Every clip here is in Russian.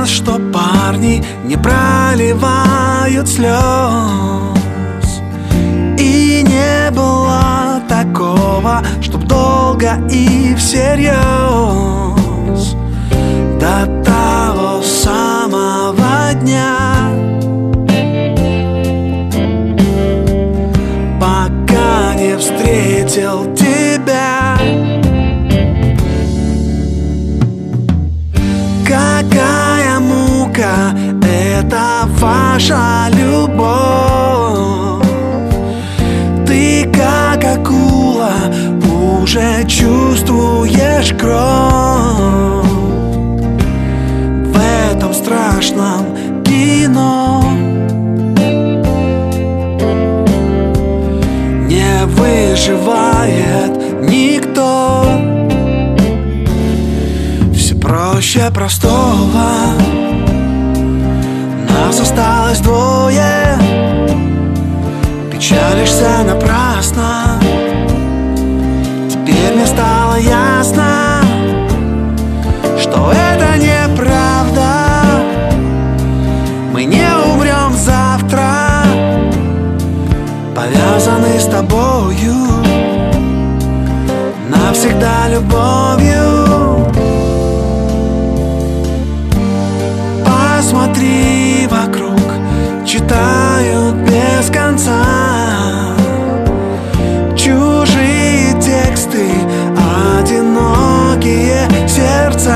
нас, что парни не проливают слез. И не было такого, чтоб долго и всерьез. До того самого дня, пока не встретил тебя. Какая мука — это ваша любовь. Ты как акула уже чувствуешь кровь. В этом страшном кино не выживает никто. Все проще простого. Нас осталось двое. Печалишься напрасно. Теперь мне стало ясно, что это неправда. Мы не умрем завтра, повязаны с тобою навсегда любовью. Посмотри вокруг, читают без конца чужие тексты, одинокие сердца.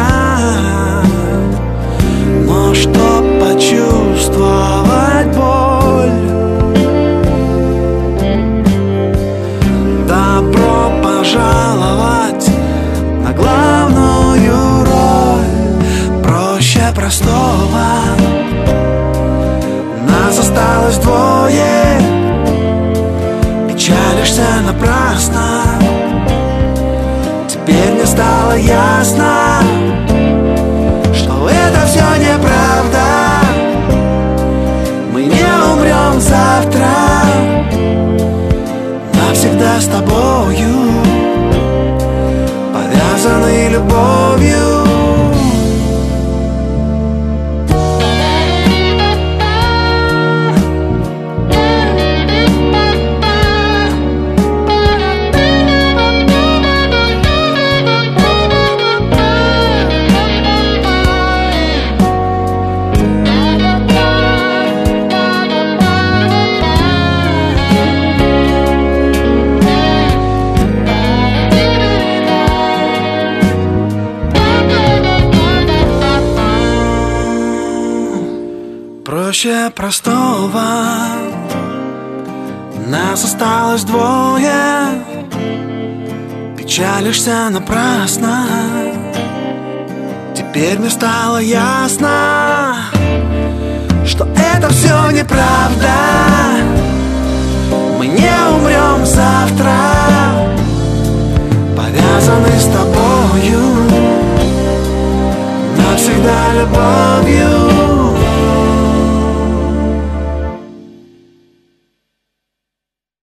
Но чтоб почувствовать боль, добро пожаловать на главную роль. Проще простого. Нас осталось двое. Печалишься напрасно. Теперь мне стало ясно, что это все неправда. Мы не умрем завтра, навсегда с тобою повязаны любовью. Проще простого. Нас осталось двое. Печалишься напрасно. Теперь мне стало ясно, что это все неправда. Мы не умрем завтра, повязаны с тобой